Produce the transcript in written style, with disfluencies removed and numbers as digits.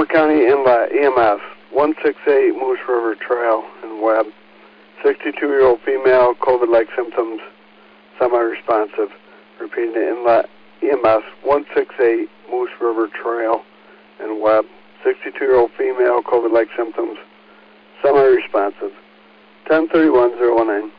County Inlet EMS 168 Moose River Trail in Webb. 62-year-old female, COVID-like symptoms, semi-responsive. Repeating the Inlet EMS 168 Moose River Trail in Webb. 62-year-old female, COVID-like symptoms, semi-responsive. 1031-019.